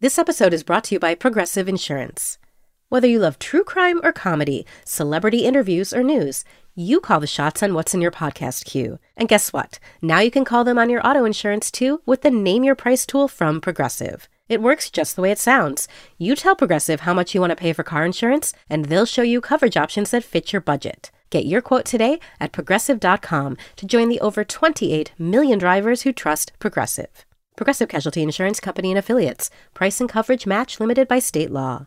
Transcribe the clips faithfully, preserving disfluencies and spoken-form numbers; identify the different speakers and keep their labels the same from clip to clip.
Speaker 1: This episode is brought to you by Progressive Insurance. Whether you love true crime or comedy, celebrity interviews or news, you call the shots on what's in your podcast queue. And guess what? Now you can call them on your auto insurance too with the Name Your Price tool from Progressive. It works just the way it sounds. You tell Progressive how much you want to pay for car insurance, and they'll show you coverage options that fit your budget. Get your quote today at progressive dot com to join the over twenty-eight million drivers who trust Progressive. Progressive Casualty Insurance Company and Affiliates. Price and coverage match limited by state law.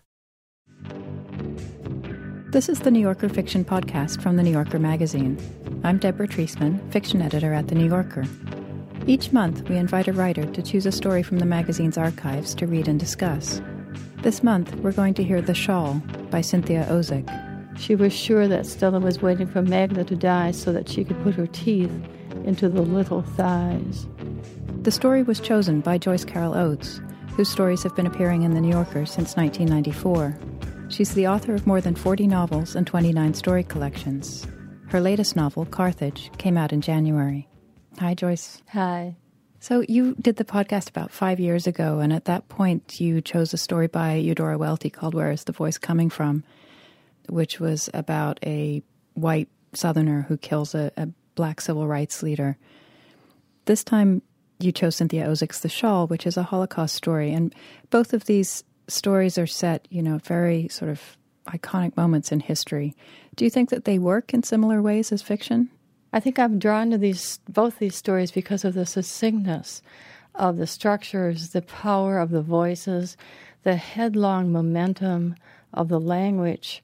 Speaker 2: This is the New Yorker Fiction Podcast from The New Yorker magazine. I'm Deborah Treisman, fiction editor at The New Yorker. Each month, we invite a writer to choose a story from the magazine's archives to read and discuss. This month, we're going to hear The Shawl by Cynthia Ozick.
Speaker 3: She was sure that Stella was waiting for Magda to die so that she could put her teeth into the little thighs.
Speaker 2: The story was chosen by Joyce Carol Oates, whose stories have been appearing in The New Yorker since nineteen ninety-four. She's the author of more than forty novels and twenty-nine story collections. Her latest novel, Carthage, came out in January. Hi, Joyce.
Speaker 3: Hi.
Speaker 2: So you did the podcast about five years ago, and at that point you chose a story by Eudora Welty called Where is the Voice Coming From?, which was about a white Southerner who kills a, a black civil rights leader. This time you chose Cynthia Ozick's The Shawl, which is a Holocaust story, and both of these stories are set, you know, very sort of iconic moments in history. Do you think that they work in similar ways as fiction?
Speaker 3: I think I'm drawn to these both these stories because of the succinctness of the structures, the power of the voices, the headlong momentum of the language,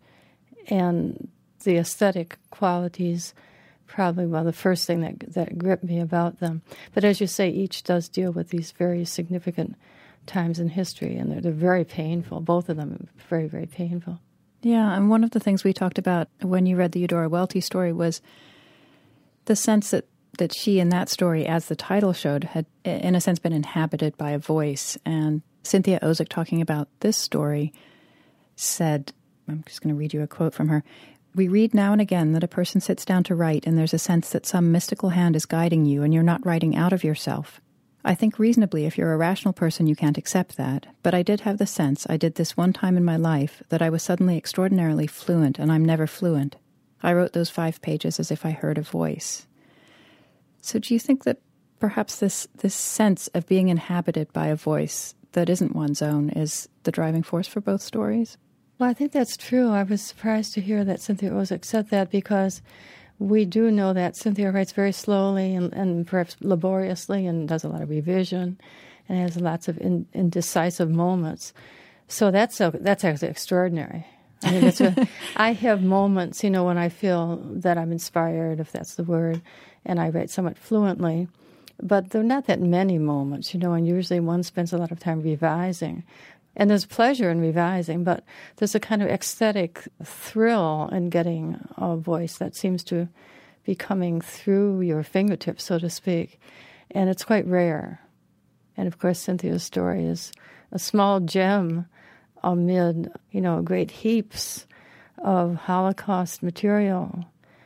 Speaker 3: and the aesthetic qualities. Probably, well, the first thing that that gripped me about them. But as you say, each does deal with these very significant times in history, and they're, they're very painful. Both of them are very, very painful.
Speaker 2: Yeah, and one of the things we talked about when you read the Eudora Welty story was the sense that, that she, in that story, as the title showed, had, in a sense, been inhabited by a voice. And Cynthia Ozick, talking about this story, said, I'm just going to read you a quote from her, "We read now and again that a person sits down to write and there's a sense that some mystical hand is guiding you and you're not writing out of yourself. I think reasonably if you're a rational person you can't accept that, but I did have the sense, I did this one time in my life, that I was suddenly extraordinarily fluent, and I'm never fluent. I wrote those five pages as if I heard a voice." So do you think that perhaps this, this sense of being inhabited by a voice that isn't one's own is the driving force for both stories?
Speaker 3: Well, I think that's true. I was surprised to hear that Cynthia Ozick said that, because we do know that Cynthia writes very slowly and, and perhaps laboriously and does a lot of revision and has lots of in, indecisive moments. So that's a, that's actually extraordinary. I mean, it's a, I have moments, you know, when I feel that I'm inspired, if that's the word, and I write somewhat fluently. But there are not that many moments, you know, and usually one spends a lot of time revising. And there's pleasure in revising, but there's a kind of ecstatic thrill in getting a voice that seems to be coming through your fingertips, so to speak. And it's quite rare. And, of course, Cynthia's story is a small gem amid, you know, great heaps of Holocaust material.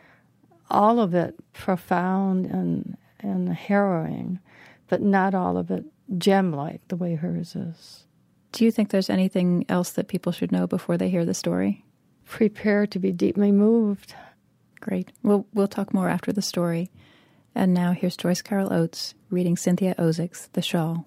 Speaker 3: All of it profound and, and harrowing, but not all of it gem-like the way hers is.
Speaker 2: Do you think there's anything else that people should know before they hear the story?
Speaker 3: Prepare to be deeply moved.
Speaker 2: Great. We'll, we'll talk more after the story. And now here's Joyce Carol Oates reading Cynthia Ozick's The Shawl.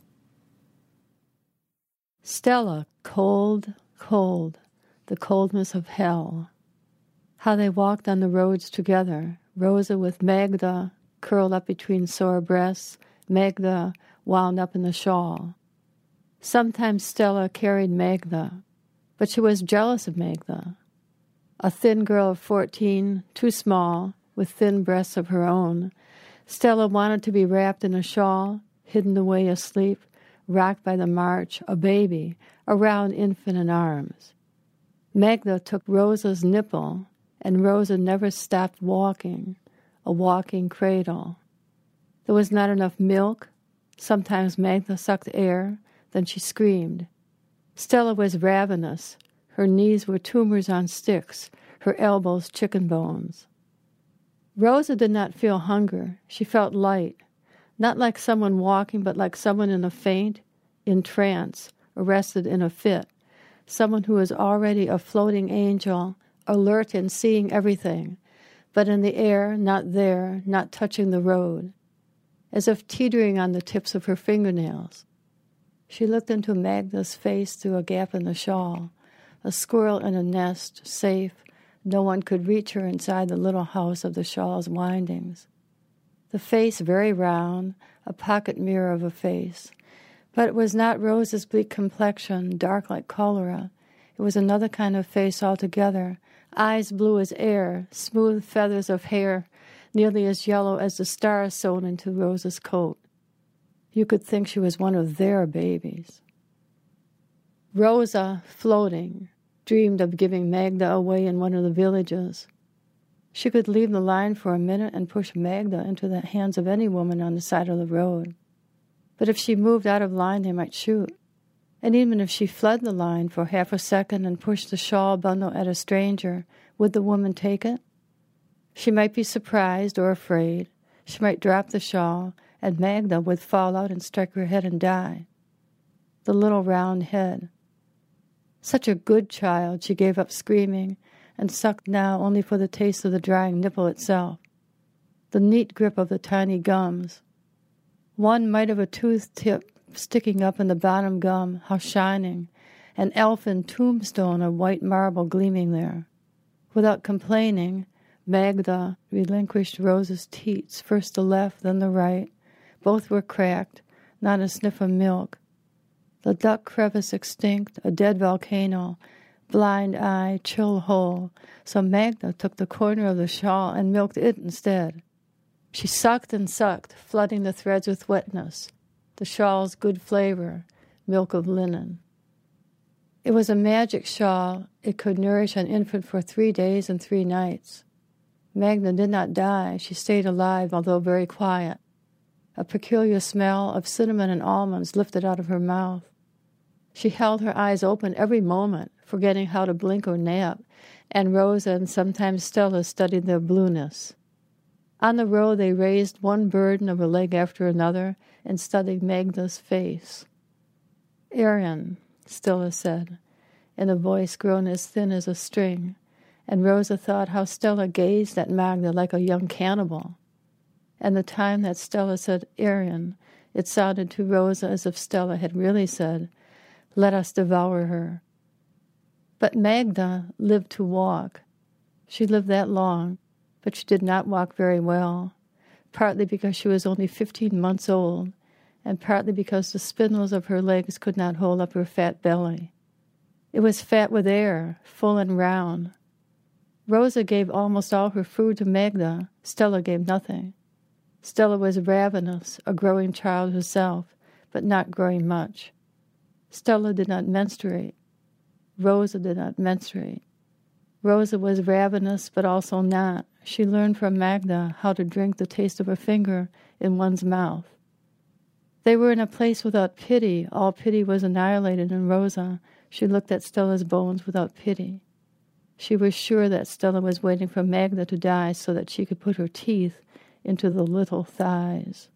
Speaker 3: Stella, cold, cold, the coldness of hell. How they walked on the roads together, Rosa with Magda curled up between sore breasts, Magda wound up in the shawl. Sometimes Stella carried Magda, but she was jealous of Magda. A thin girl of fourteen, too small, with thin breasts of her own, Stella wanted to be wrapped in a shawl, hidden away asleep, rocked by the march, a baby, a round infant in arms. Magda took Rosa's nipple, and Rosa never stopped walking, a walking cradle. There was not enough milk. Sometimes Magda sucked air, then she screamed. Stella was ravenous. Her knees were tumors on sticks, her elbows chicken bones. Rosa did not feel hunger. She felt light, not like someone walking, but like someone in a faint, in trance, arrested in a fit, someone who is already a floating angel, alert and seeing everything, but in the air, not there, not touching the road, as if teetering on the tips of her fingernails. She looked into Magda's face through a gap in the shawl, a squirrel in a nest, safe. No one could reach her inside the little house of the shawl's windings. The face very round, a pocket mirror of a face. But it was not Rose's bleak complexion, dark like cholera. It was another kind of face altogether, eyes blue as air, smooth feathers of hair, nearly as yellow as the stars sewn into Rose's coat. You could think she was one of their babies. Rosa, floating, dreamed of giving Magda away in one of the villages. She could leave the line for a minute and push Magda into the hands of any woman on the side of the road. But if she moved out of line, they might shoot. And even if she fled the line for half a second and pushed the shawl bundle at a stranger, would the woman take it? She might be surprised or afraid. She might drop the shawl, and Magda would fall out and strike her head and die. The little round head. Such a good child, she gave up screaming, and sucked now only for the taste of the drying nipple itself. The neat grip of the tiny gums. One mite of a tooth tip sticking up in the bottom gum, how shining, an elfin tombstone of white marble gleaming there. Without complaining, Magda relinquished Rose's teats, first the left, then the right. Both were cracked, not a sniff of milk. The duck crevice extinct, a dead volcano, blind eye, chill hole. So Magda took the corner of the shawl and milked it instead. She sucked and sucked, flooding the threads with wetness, the shawl's good flavor, milk of linen. It was a magic shawl. It could nourish an infant for three days and three nights. Magda did not die. She stayed alive, although very quiet. A peculiar smell of cinnamon and almonds lifted out of her mouth. She held her eyes open every moment, forgetting how to blink or nap, and Rosa and sometimes Stella studied their blueness. On the road they raised one burden of a leg after another and studied Magda's face. "Arian," Stella said, in a voice grown as thin as a string, and Rosa thought how Stella gazed at Magda like a young cannibal. And the time that Stella said Arian, it sounded to Rosa as if Stella had really said, "Let us devour her." But Magda lived to walk. She lived that long, but she did not walk very well, partly because she was only fifteen months old, and partly because the spindles of her legs could not hold up her fat belly. It was fat with air, full and round. Rosa gave almost all her food to Magda. Stella gave nothing. Stella was ravenous, a growing child herself, but not growing much. Stella did not menstruate. Rosa did not menstruate. Rosa was ravenous, but also not. She learned from Magda how to drink the taste of a finger in one's mouth. They were in a place without pity. All pity was annihilated in Rosa. She looked at Stella's bones without pity. She was sure that Stella was waiting for Magda to die so that she could put her teeth into the little thighs.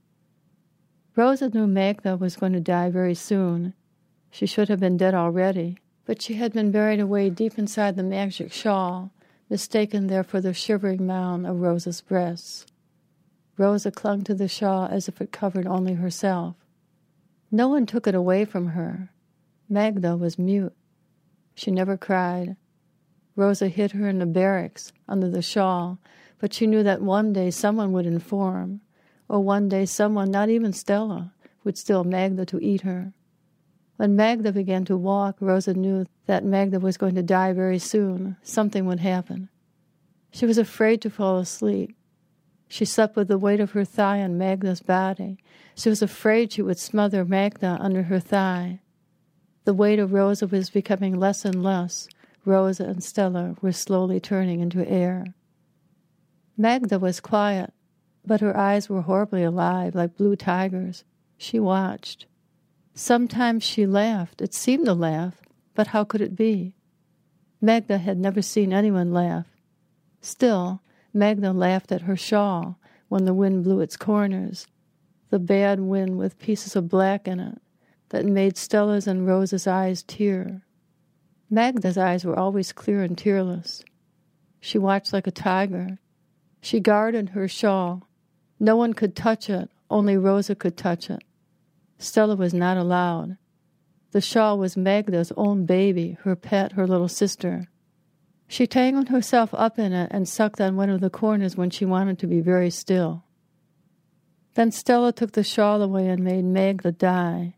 Speaker 3: Rosa knew Magda was going to die very soon. She should have been dead already, but she had been buried away deep inside the magic shawl, mistaken there for the shivering mound of Rosa's breasts. Rosa clung to the shawl as if it covered only herself. No one took it away from her. Magda was mute. She never cried. Rosa hid her in the barracks, under the shawl, but she knew that one day someone would inform, or one day someone, not even Stella, would steal Magda to eat her. When Magda began to walk, Rosa knew that Magda was going to die very soon. Something would happen. She was afraid to fall asleep. She slept with the weight of her thigh on Magda's body. She was afraid she would smother Magda under her thigh. The weight of Rosa was becoming less and less. Rosa and Stella were slowly turning into air. Magda was quiet, but her eyes were horribly alive, like blue tigers. She watched. Sometimes she laughed. It seemed to laugh, but how could it be? Magda had never seen anyone laugh. Still, Magda laughed at her shawl when the wind blew its corners, the bad wind with pieces of black in it, that made Stella's and Rosa's eyes tear. Magda's eyes were always clear and tearless. She watched like a tiger. She guarded her shawl. No one could touch it, only Rosa could touch it. Stella was not allowed. The shawl was Magda's own baby, her pet, her little sister. She tangled herself up in it and sucked on one of the corners when she wanted to be very still. Then Stella took the shawl away and made Magda die.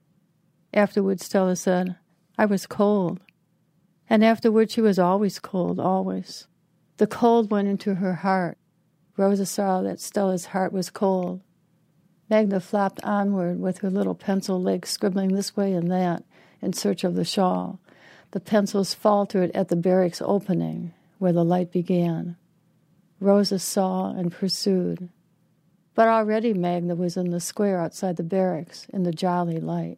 Speaker 3: Afterward, Stella said, "I was cold." And afterward, she was always cold, always. The cold went into her heart. Rosa saw that Stella's heart was cold. Magda flopped onward with her little pencil legs scribbling this way and that in search of the shawl. The pencils faltered at the barracks opening, where the light began. Rosa saw and pursued. But already Magda was in the square outside the barracks, in the jolly light.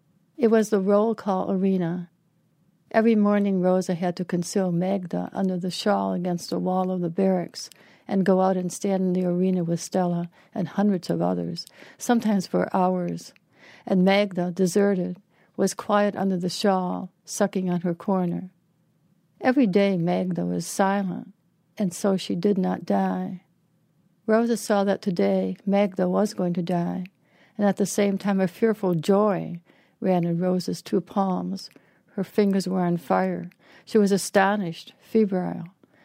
Speaker 3: It was the roll call arena. Every morning Rosa had to conceal Magda under the shawl against the wall of the barracks and go out and stand in the arena with Stella and hundreds of others, sometimes for hours. And Magda, deserted, was quiet under the shawl, sucking on her corner. Every day Magda was silent, and so she did not die. Rosa saw that today Magda was going to die, and at the same time a fearful joy ran in Rosa's two palms. Her fingers were on fire. She was astonished, febrile.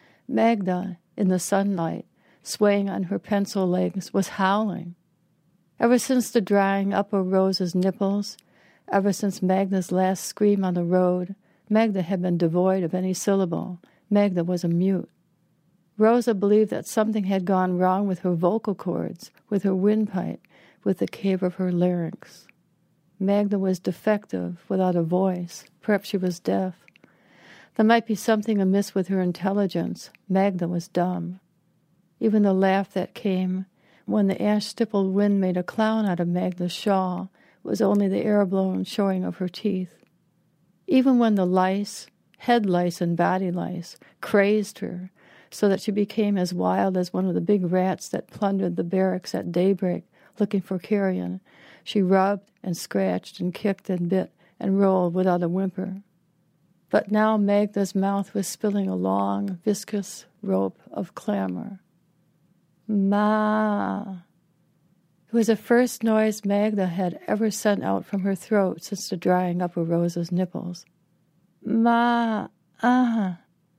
Speaker 3: Magda, in the sunlight, swaying on her pencil legs, was howling. Ever since the drying up of Rosa's nipples, ever since Magda's last scream on the road, Magda had been devoid of any syllable. Magda was a mute. Rosa believed that something had gone wrong with her vocal cords, with her windpipe, with the cave of her larynx. Magda was defective, without a voice. Perhaps she was deaf. There might be something amiss with her intelligence. Magda was dumb. Even the laugh that came when the ash-stippled wind made a clown out of Magda's shawl was only the air-blown showing of her teeth. Even when the lice, head lice and body lice, crazed her so that she became as wild as one of the big rats that plundered the barracks at daybreak looking for carrion, she rubbed and scratched and kicked and bit and rolled without a whimper. But now Magda's mouth was spilling a long, viscous rope of clamor. Ma! It was the first noise Magda had ever sent out from her throat since the drying up of Rosa's nipples. Ma! Ah!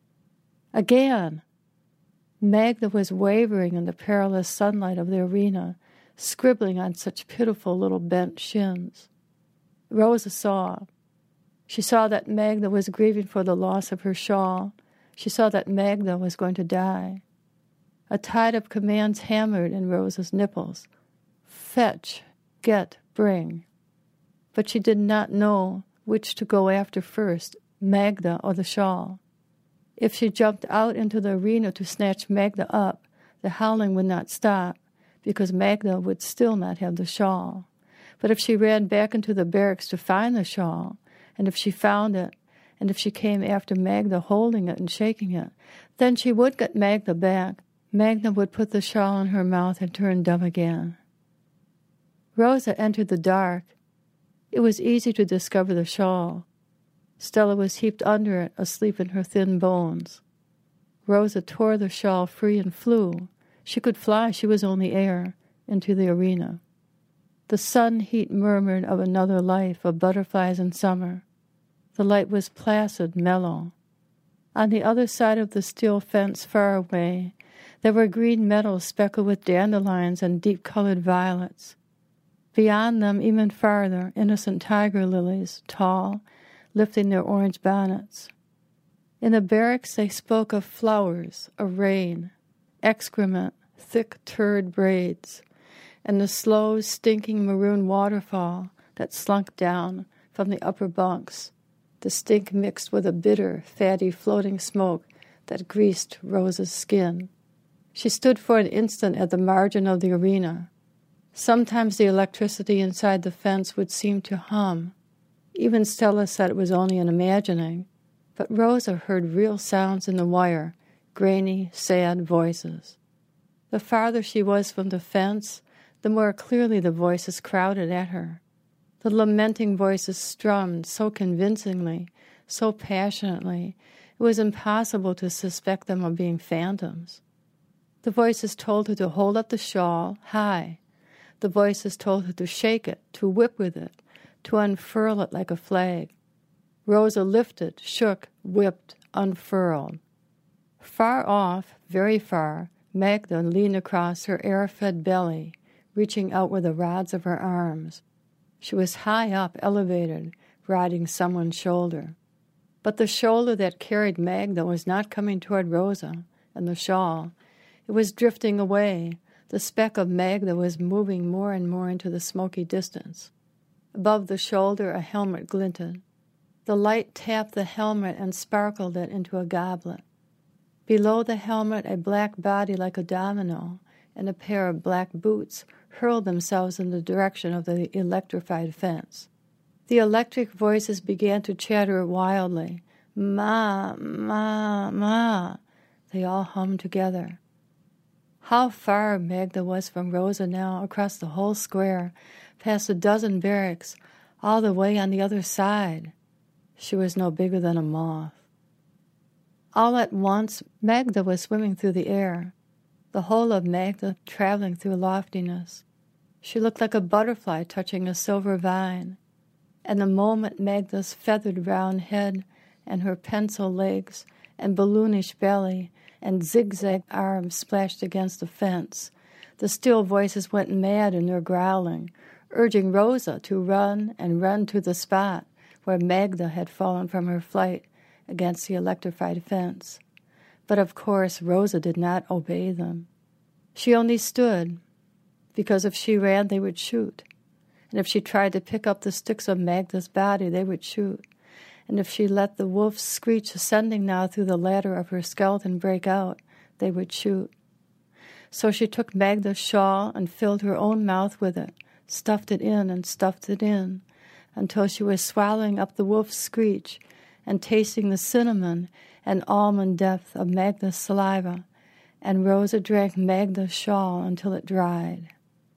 Speaker 3: Again! Magda was wavering in the perilous sunlight of the arena, scribbling on such pitiful little bent shins. Rosa saw. She saw that Magda was grieving for the loss of her shawl. She saw that Magda was going to die. A tide of commands hammered in Rosa's nipples. Fetch, get, bring. But she did not know which to go after first, Magda or the shawl. If she jumped out into the arena to snatch Magda up, the howling would not stop, because Magda would still not have the shawl. But if she ran back into the barracks to find the shawl, and if she found it, and if she came after Magda holding it and shaking it, then she would get Magda back. Magda would put the shawl in her mouth and turn dumb again. Rosa entered the dark. It was easy to discover the shawl. Stella was heaped under it, asleep in her thin bones. Rosa tore the shawl free and flew. She could fly, she was only air, into the arena. The sun heat murmured of another life, of butterflies in summer. The light was placid, mellow. On the other side of the steel fence, far away, there were green meadows speckled with dandelions and deep-colored violets. Beyond them, even farther, innocent tiger lilies, tall, lifting their orange bonnets. In the barracks they spoke of flowers, of rain, excrement, thick turd braids, and the slow, stinking maroon waterfall that slunk down from the upper bunks, the stink mixed with a bitter, fatty, floating smoke that greased Rosa's skin. She stood for an instant at the margin of the arena. Sometimes the electricity inside the fence would seem to hum. Even Stella said it was only an imagining, but Rosa heard real sounds in the wire, grainy, sad voices. The farther she was from the fence, the more clearly the voices crowded at her. The lamenting voices strummed so convincingly, so passionately, it was impossible to suspect them of being phantoms. The voices told her to hold up the shawl high. The voices told her to shake it, to whip with it, to unfurl it like a flag. Rosa lifted, shook, whipped, unfurled. Far off, very far, Magda leaned across her air-fed belly, reaching out with the rods of her arms. She was high up, elevated, riding someone's shoulder. But the shoulder that carried Magda was not coming toward Rosa and the shawl. It was drifting away. The speck of Magda was moving more and more into the smoky distance. Above the shoulder, a helmet glinted. The light tapped the helmet and sparkled it into a goblet. Below the helmet, a black body like a domino and a pair of black boots hurled themselves in the direction of the electrified fence. The electric voices began to chatter wildly. Ma, ma, ma. They all hummed together. How far Magda was from Rosa now, across the whole square, past a dozen barracks, all the way on the other side. She was no bigger than a moth. All at once, Magda was swimming through the air, the whole of Magda traveling through loftiness. She looked like a butterfly touching a silver vine, and the moment Magda's feathered round head and her pencil legs and balloonish belly and zigzag arms splashed against the fence, the still voices went mad in their growling, urging Rosa to run and run to the spot where Magda had fallen from her flight against the electrified fence. But of course Rosa did not obey them. She only stood, because if she ran they would shoot, and if she tried to pick up the sticks of Magda's body they would shoot, and if she let the wolf's screech ascending now through the ladder of her skeleton break out, they would shoot. So she took Magda's shawl and filled her own mouth with it, stuffed it in and stuffed it in, until she was swallowing up the wolf's screech and tasting the cinnamon and almond depth of Magda's saliva, and Rosa drank Magda's shawl until it dried.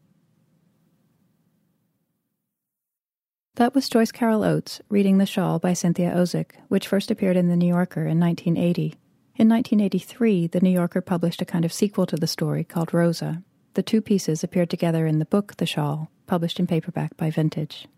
Speaker 2: That was Joyce Carol Oates reading The Shawl by Cynthia Ozick, which first appeared in The New Yorker in nineteen eighty. In nineteen eighty-three, The New Yorker published a kind of sequel to the story called Rosa. The two pieces appeared together in the book The Shawl, published in paperback by Vintage.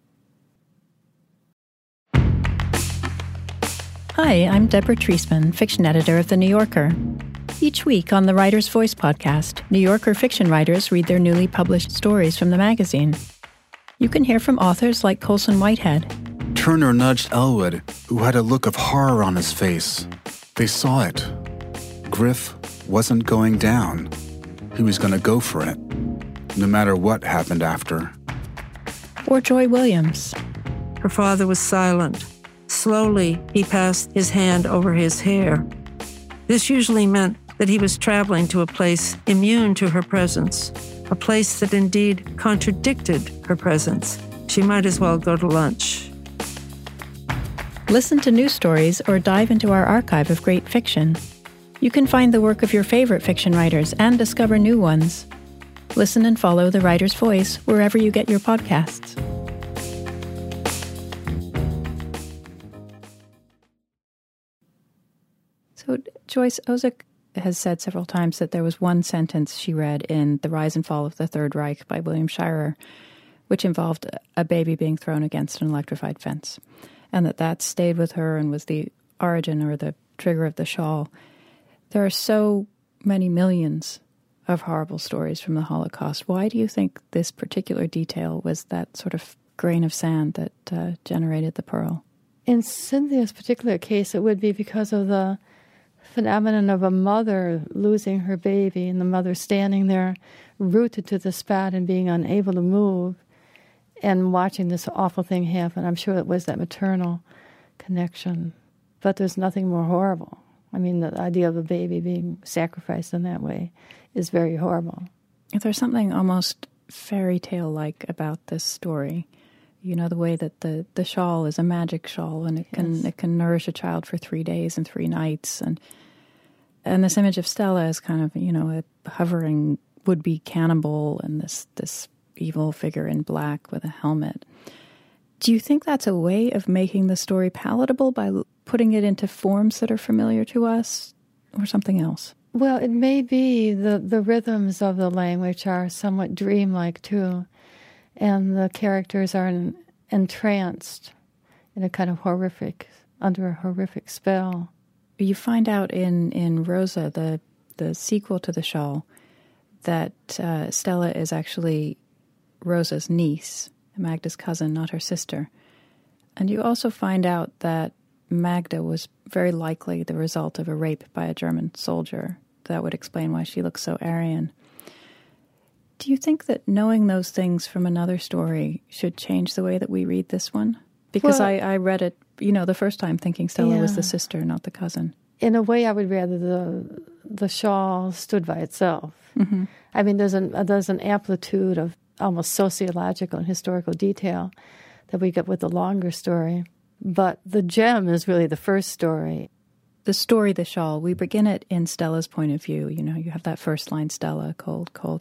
Speaker 2: Hi, I'm Deborah Treisman, fiction editor of The New Yorker. Each week on the Writer's Voice podcast, New Yorker fiction writers read their newly published stories from the magazine. You can hear from authors like Colson Whitehead.
Speaker 4: Turner nudged Elwood, who had a look of horror on his face. They saw it. Griff wasn't going down. He was going to go for it, no matter what happened after.
Speaker 2: Or Joy Williams.
Speaker 5: Her father was silent. Slowly, he passed his hand over his hair. This usually meant that he was traveling to a place immune to her presence, a place that indeed contradicted her presence. She might as well go to lunch.
Speaker 2: Listen to new stories or dive into our archive of great fiction. You can find the work of your favorite fiction writers and discover new ones. Listen and follow The Writer's Voice wherever you get your podcasts. So Joyce Ozick has said several times that there was one sentence she read in The Rise and Fall of the Third Reich by William Shirer, which involved a baby being thrown against an electrified fence, and that that stayed with her and was the origin or the trigger of The Shawl. There are so many millions of horrible stories from the Holocaust. Why do you think this particular detail was that sort of grain of sand that uh, generated the pearl?
Speaker 3: In Cynthia's particular case, it would be because of the phenomenon of a mother losing her baby and the mother standing there rooted to the spot and being unable to move and watching this awful thing happen. I'm sure it was that maternal connection. But there's nothing more horrible. I mean, the idea of a baby being sacrificed in that way is very horrible.
Speaker 2: There's something almost fairy tale-like about this story. You know, the way that the, the shawl is a magic shawl, and it can yes. it can nourish a child for three days and three nights. And and this image of Stella is kind of, you know, a hovering would-be cannibal and this, this evil figure in black with a helmet. Do you think that's a way of making the story palatable by putting it into forms that are familiar to us, or something else?
Speaker 3: Well, it may be the, the rhythms of the language are somewhat dreamlike, too, and the characters are en- entranced in a kind of horrific, under a horrific spell.
Speaker 2: You find out in, in Rosa, the, the sequel to The Shawl, that uh, Stella is actually Rosa's niece, Magda's cousin, not her sister. And you also find out that Magda was very likely the result of a rape by a German soldier. That would explain why she looks so Aryan. Do you think that knowing those things from another story should change the way that we read this one? Because well, I, I read it, you know, the first time thinking Stella yeah. was the sister, not the cousin.
Speaker 3: In a way, I would rather the the shawl stood by itself. Mm-hmm. I mean, there's an, there's an amplitude of almost sociological and historical detail that we get with the longer story. But the gem is really the first story.
Speaker 2: The story, The Shawl, we begin it in Stella's point of view. You know, you have that first line, Stella, cold, cold.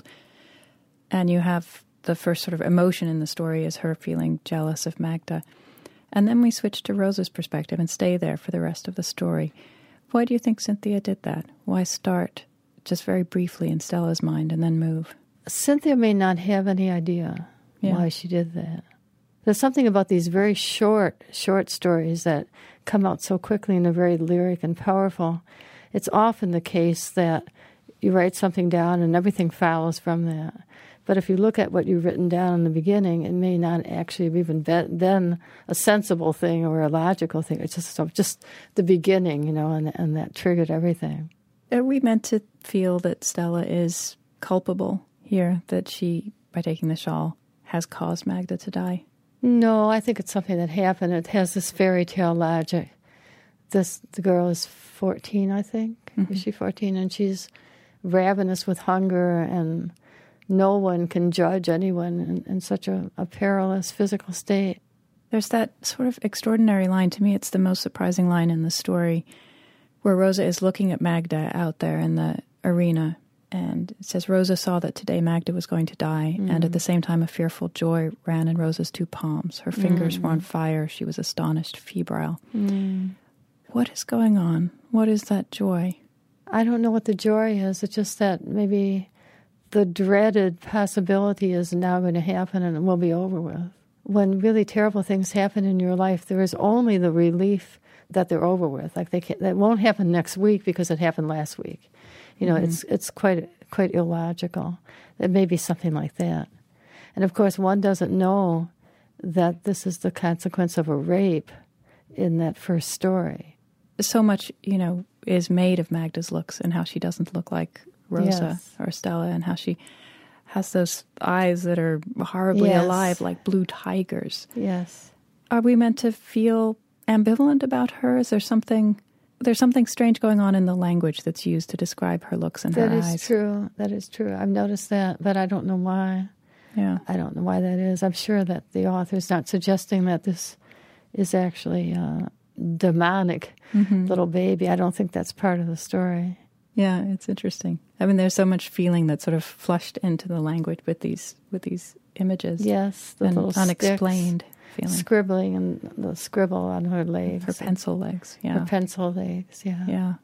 Speaker 2: And you have the first sort of emotion in the story is her feeling jealous of Magda. And then we switch to Rosa's perspective and stay there for the rest of the story. Why do you think Cynthia did that? Why start just very briefly in Stella's mind and then move?
Speaker 3: Cynthia may not have any idea yeah. why she did that. There's something about these very short, short stories that come out so quickly and are very lyric and powerful. It's often the case that you write something down and everything follows from that. But if you look at what you've written down in the beginning, it may not actually have even been a sensible thing or a logical thing. It's just just the beginning, you know, and, and that triggered everything.
Speaker 2: Are we meant to feel that Stella is culpable here, that she, by taking the shawl, has caused Magda to die?
Speaker 3: No, I think it's something that happened. It has this fairy tale logic. This the girl is fourteen, I think. Mm-hmm. Is she fourteen? And she's ravenous with hunger, and no one can judge anyone in, in such a, a perilous physical state.
Speaker 2: There's that sort of extraordinary line. To me, it's the most surprising line in the story, where Rosa is looking at Magda out there in the arena. And it says, Rosa saw that today Magda was going to die, mm. and at the same time a fearful joy ran in Rosa's two palms. Her fingers mm. were on fire. She was astonished, febrile. Mm. What is going on? What is that joy?
Speaker 3: I don't know what the joy is. It's just that maybe the dreaded possibility is now going to happen and it will be over with. When really terrible things happen in your life, there is only the relief that they're over with. Like they can't, that won't happen next week because it happened last week. You know, mm-hmm. it's it's quite quite illogical. It may be something like that. And of course, one doesn't know that this is the consequence of a rape in that first story.
Speaker 2: So much, you know, is made of Magda's looks and how she doesn't look like Rosa yes. or Stella, and how she has those eyes that are horribly yes. alive like blue tigers.
Speaker 3: Yes.
Speaker 2: Are we meant to feel ambivalent about her? Is there something... There's something strange going on in the language that's used to describe her looks and her eyes.
Speaker 3: That is true. That is true. I've noticed that, but I don't know why.
Speaker 2: Yeah.
Speaker 3: I don't know why that is. I'm sure that the author's not suggesting that this is actually a demonic mm-hmm. little baby. I don't think that's part of the story.
Speaker 2: Yeah, it's interesting. I mean, there's so much feeling that's sort of flushed into the language with these with these images.
Speaker 3: Yes, the
Speaker 2: and
Speaker 3: little
Speaker 2: unexplained
Speaker 3: sticks.
Speaker 2: Feeling.
Speaker 3: Scribbling and the scribble on her legs.
Speaker 2: Her pencil legs, yeah.
Speaker 3: Her pencil legs, yeah.
Speaker 2: Yeah.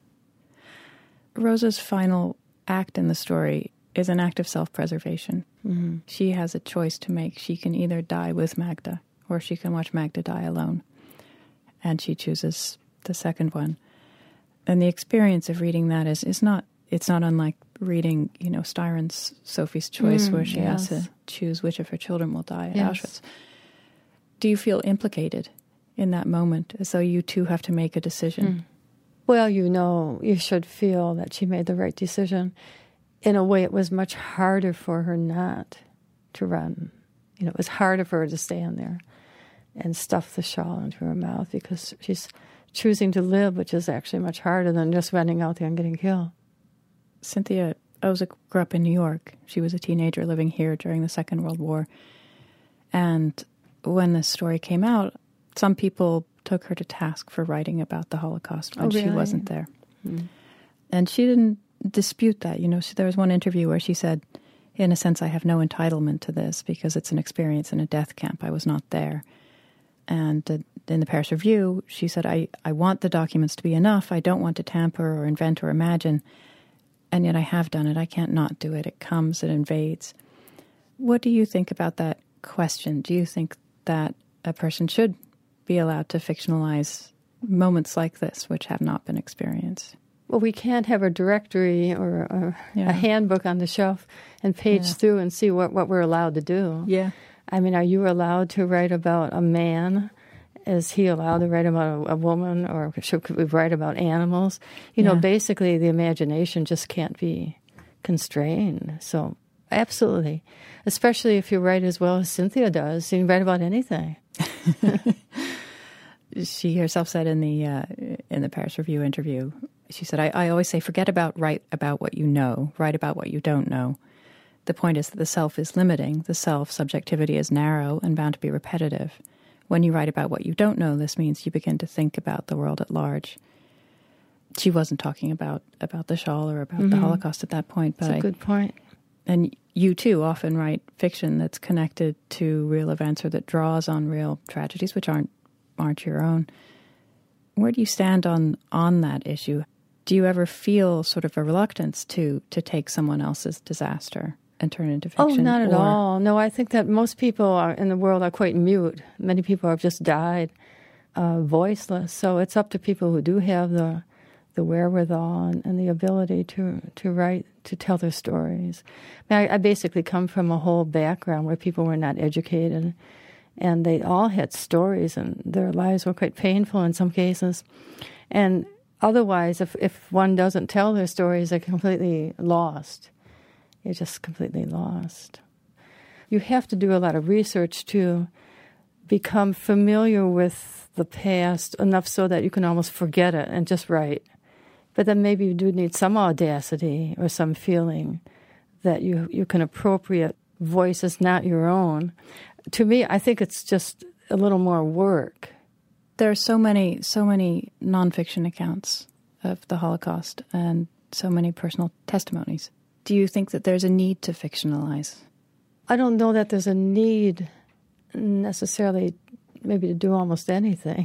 Speaker 2: Rosa's final act in the story is an act of self-preservation. Mm-hmm. She has a choice to make. She can either die with Magda, or she can watch Magda die alone. And she chooses the second one. And the experience of reading that is, is not, it's not unlike reading, you know, Styron's Sophie's Choice, mm, where she yes. has to choose which of her children will die at
Speaker 3: yes.
Speaker 2: Auschwitz. Do you feel implicated in that moment, as though you too have to make a decision?
Speaker 3: Mm. Well, you know, you should feel that she made the right decision. In a way, it was much harder for her not to run. You know, it was harder for her to stand there and stuff the shawl into her mouth, because she's choosing to live, which is actually much harder than just running out there and getting killed.
Speaker 2: Cynthia Ozick grew up in New York. She was a teenager living here during the Second World War. And when this story came out, some people took her to task for writing about the Holocaust when
Speaker 3: oh, really?
Speaker 2: she wasn't there.
Speaker 3: Mm.
Speaker 2: And she didn't dispute that. You know, she, there was one interview where she said, in a sense, I have no entitlement to this because it's an experience in a death camp. I was not there. And uh, in the Paris Review, she said, I, I want the documents to be enough. I don't want to tamper or invent or imagine. And yet I have done it. I can't not do it. It comes, it invades. What do you think about that question? Do you think that a person should be allowed to fictionalize moments like this, which have not been experienced?
Speaker 3: Well, we can't have a directory or a,
Speaker 2: Yeah.
Speaker 3: a handbook on the shelf and page
Speaker 2: Yeah.
Speaker 3: through and see what, what we're allowed to do.
Speaker 2: Yeah.
Speaker 3: I mean, are you allowed to write about a man? Is he allowed to write about a, a woman? Or should we write about animals? You know,
Speaker 2: Yeah.
Speaker 3: basically the imagination just can't be constrained. So, absolutely. Especially if you write as well as Cynthia does. You can write about anything.
Speaker 2: She herself said in the uh, in the Paris Review interview, she said, I, I always say, forget about write about what you know, write about what you don't know. The point is that the self is limiting. The self, subjectivity, is narrow and bound to be repetitive. When you write about what you don't know, this means you begin to think about the world at large. She wasn't talking about, about the shawl or about
Speaker 3: Mm-hmm.
Speaker 2: the Holocaust at that point. But
Speaker 3: That's a
Speaker 2: I,
Speaker 3: good point.
Speaker 2: And you, too, often write fiction that's connected to real events or that draws on real tragedies, which aren't aren't your own. Where do you stand on on that issue? Do you ever feel sort of a reluctance to to take someone else's disaster and turn it into fiction?
Speaker 3: Oh, not at
Speaker 2: or,
Speaker 3: all. No, I think that most people are, in the world are quite mute. Many people have just died uh, voiceless. So it's up to people who do have the the wherewithal and, and the ability to, to write, to tell their stories. I, mean, I, I basically come from a whole background where people were not educated, and they all had stories, and their lives were quite painful in some cases. And otherwise, if, if one doesn't tell their stories, they're completely lost. You're just completely lost. You have to do a lot of research to become familiar with the past enough so that you can almost forget it and just write. But then maybe you do need some audacity or some feeling that you, you can appropriate voices not your own. To me, I think it's just a little more work.
Speaker 2: There are so many, so many nonfiction accounts of the Holocaust and so many personal testimonies. Do you think that there's a need to fictionalize?
Speaker 3: I don't know that there's a need necessarily maybe to do almost anything.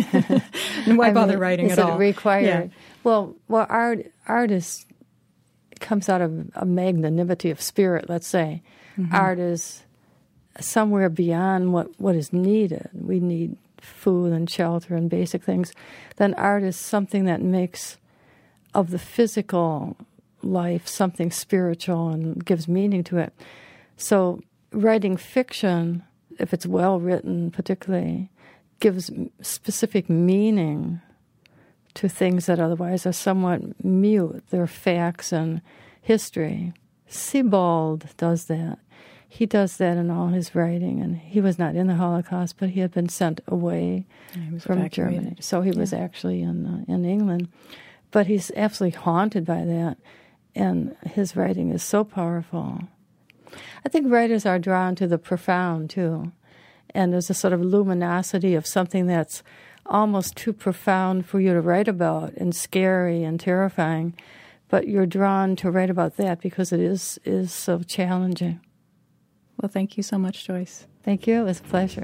Speaker 2: And why
Speaker 3: I
Speaker 2: bother
Speaker 3: mean,
Speaker 2: writing
Speaker 3: is
Speaker 2: at
Speaker 3: it
Speaker 2: all?
Speaker 3: required?
Speaker 2: Yeah.
Speaker 3: Well, well, art art is comes out of a magnanimity of spirit. Let's say
Speaker 2: Mm-hmm.
Speaker 3: art is somewhere beyond what, what is needed. We need food and shelter and basic things. Then art is something that makes of the physical life something spiritual and gives meaning to it. So writing fiction, if it's well written particularly, gives specific meaning to things that otherwise are somewhat mute. They're facts and history. Sebald does that. He does that in all his writing, and he was not in the Holocaust, but he had been sent away
Speaker 2: Yeah, he was
Speaker 3: from
Speaker 2: evacuated.
Speaker 3: Germany. So he was
Speaker 2: Yeah.
Speaker 3: actually in uh, in England. But he's absolutely haunted by that, and his writing is so powerful. I think writers are drawn to the profound, too. And there's a sort of luminosity of something that's almost too profound for you to write about and scary and terrifying. But you're drawn to write about that because it is is so challenging.
Speaker 2: Well, thank you so much, Joyce.
Speaker 3: Thank you. It was a pleasure.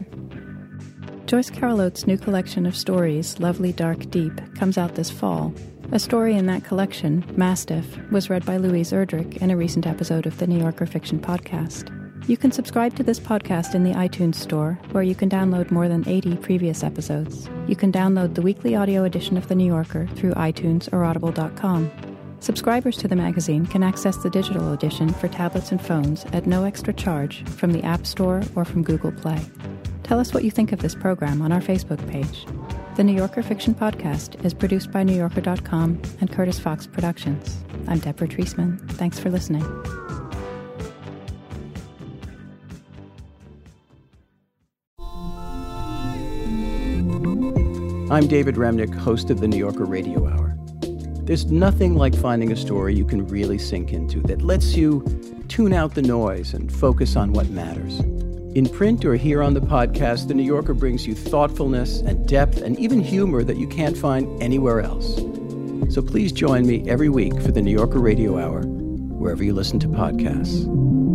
Speaker 2: Joyce Carol Oates' new collection of stories, Lovely Dark Deep, comes out this fall. A story in that collection, Mastiff, was read by Louise Erdrich in a recent episode of the New Yorker Fiction Podcast. You can subscribe to this podcast in the iTunes Store, where you can download more than eighty previous episodes. You can download the weekly audio edition of The New Yorker through iTunes or audible dot com. Subscribers to the magazine can access the digital edition for tablets and phones at no extra charge from the App Store or from Google Play. Tell us what you think of this program on our Facebook page. The New Yorker Fiction Podcast is produced by New Yorker dot com and Curtis Fox Productions. I'm Deborah Treisman. Thanks for listening.
Speaker 6: I'm David Remnick, host of the New Yorker Radio Hour. There's nothing like finding a story you can really sink into that lets you tune out the noise and focus on what matters. In print or here on the podcast, The New Yorker brings you thoughtfulness and depth and even humor that you can't find anywhere else. So please join me every week for the New Yorker Radio Hour, wherever you listen to podcasts.